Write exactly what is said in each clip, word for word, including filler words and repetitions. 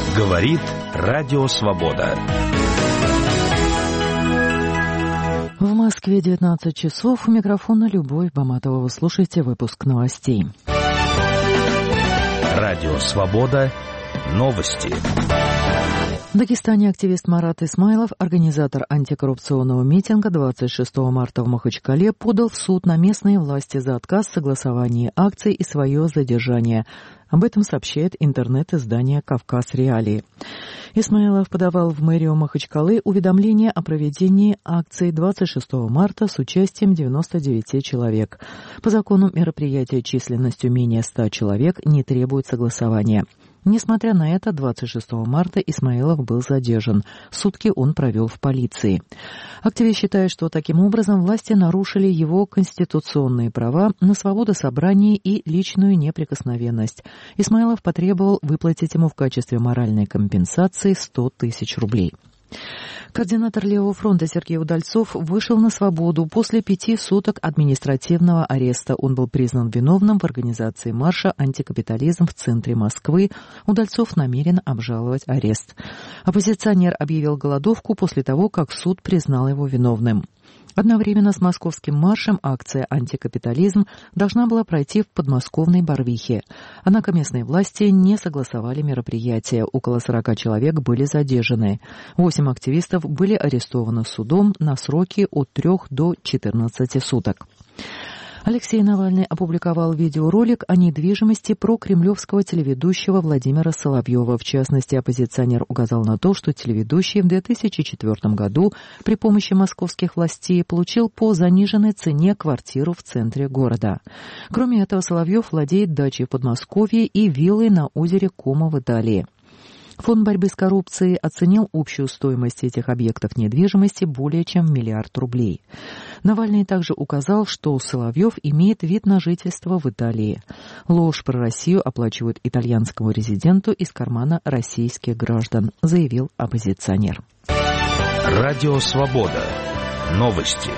Говорит Радио Свобода. В Москве девятнадцать часов. У микрофона Любовь Баматова. Вы слушаете выпуск новостей. Радио Свобода. Новости. В Дагестане активист Марат Исмайлов, организатор антикоррупционного митинга двадцать шестого марта в Махачкале, подал в суд на местные власти за отказ в согласовании акций и свое задержание. Об этом сообщает интернет-издание «Кавказ Реалии». Исмайлов подавал в мэрию Махачкалы уведомление о проведении акции двадцать шестого марта с участием девяноста девяти человек. По закону мероприятия численностью менее ста человек не требует согласования. Несмотря на это, двадцать шестого марта Исмайлов был задержан. Сутки он провел в полиции. Активист считает, что таким образом власти нарушили его конституционные права на свободу собраний и личную неприкосновенность. Исмайлов потребовал выплатить ему в качестве моральной компенсации сто тысяч рублей. Координатор Левого фронта Сергей Удальцов вышел на свободу после пяти суток административного ареста. Он был признан виновным в организации марша «Антикапитализм» в центре Москвы. Удальцов намерен обжаловать арест. Оппозиционер объявил голодовку после того, как суд признал его виновным. Одновременно с московским маршем акция «Антикапитализм» должна была пройти в подмосковной Барвихе. Однако местные власти не согласовали мероприятие. Около сорока человек были задержаны. Восемь активистов были арестованы судом на сроки от трех до четырнадцати суток. Алексей Навальный опубликовал видеоролик о недвижимости прокремлевского телеведущего Владимира Соловьева. В частности, оппозиционер указал на то, что телеведущий в две тысячи четвёртом году при помощи московских властей получил по заниженной цене квартиру в центре города. Кроме этого, Соловьев владеет дачей в Подмосковье и виллой на озере Кома в Италии. Фонд борьбы с коррупцией оценил общую стоимость этих объектов недвижимости более чем в миллиард рублей. Навальный также указал, что Соловьев имеет вид на жительство в Италии. Ложь про Россию оплачивают итальянскому резиденту из кармана российских граждан, заявил оппозиционер. Радио Свобода. Новости.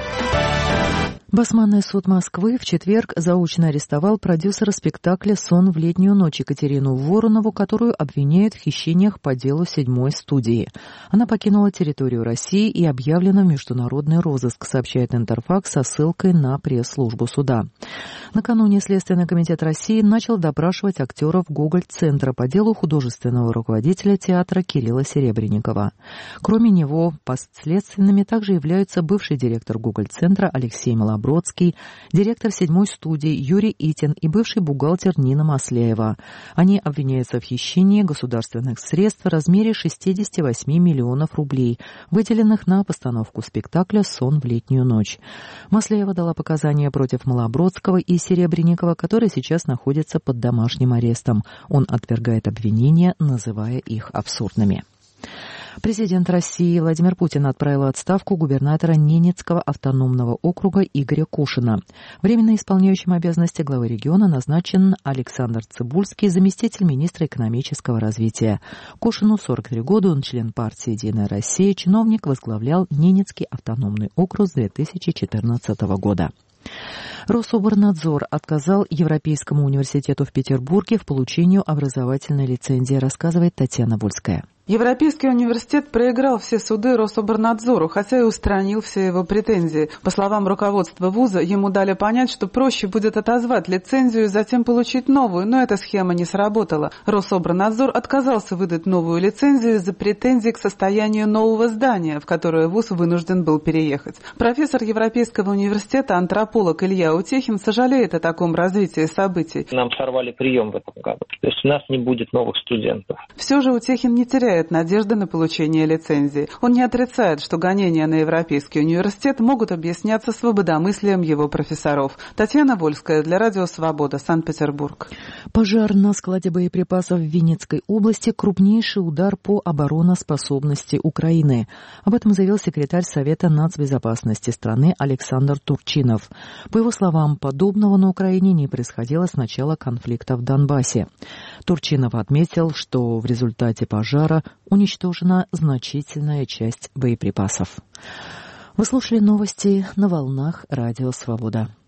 Басманный суд Москвы в четверг заочно арестовал продюсера спектакля «Сон в летнюю ночь» Екатерину Воронову, которую обвиняют в хищениях по делу седьмой студии. Она покинула территорию России и объявлена в международный розыск, сообщает Интерфакс со ссылкой на пресс-службу суда. Накануне Следственный комитет России начал допрашивать актеров Гоголь-центра по делу художественного руководителя театра Кирилла Серебренникова. Кроме него, подследственными также являются бывший директор Гоголь-центра Алексей Малобродский, Бродский, директор седьмой студии Юрий Итин и бывший бухгалтер Нина Масляева. Они обвиняются в хищении государственных средств в размере шестьдесят восемь миллионов рублей, выделенных на постановку спектакля «Сон в летнюю ночь». Масляева дала показания против Малобродского и Серебренникова, которые сейчас находятся под домашним арестом. Он отвергает обвинения, называя их абсурдными. Президент России Владимир Путин отправил в отставку губернатора Ненецкого автономного округа Игоря Кошина. Временно исполняющим обязанности главы региона назначен Александр Цыбульский, заместитель министра экономического развития. Кошину сорок три года, он член партии «Единая Россия», чиновник, возглавлял Ненецкий автономный округ с две тысячи четырнадцатого года. Рособорнадзор отказал Европейскому университету в Петербурге в получении образовательной лицензии, рассказывает Татьяна Вольская. Европейский университет проиграл все суды Рособорнадзору, хотя и устранил все его претензии. По словам руководства вуза, ему дали понять, что проще будет отозвать лицензию и затем получить новую, но эта схема не сработала. Рособорнадзор отказался выдать новую лицензию из-за претензий к состоянию нового здания, в которое вуз вынужден был переехать. Профессор Европейского университета, антрополог Илья Утехин сожалеет о таком развитии событий. Нам сорвали прием в этом году, то есть у нас не будет новых студентов. Все же Утехин не теряет надежды на получение лицензии. Он не отрицает, что гонения на Европейский университет могут объясняться свободомыслием его профессоров. Татьяна Вольская для Радио Свобода, Санкт-Петербург. Пожар на складе боеприпасов в Винницкой области – крупнейший удар по обороноспособности Украины. Об этом заявил секретарь Совета нацбезопасности страны Александр Турчинов. По его словам, подобного на Украине не происходило с начала конфликта в Донбассе. Турчинов отметил, что в результате пожара уничтожена значительная часть боеприпасов. Вы слушали новости на волнах Радио Свобода.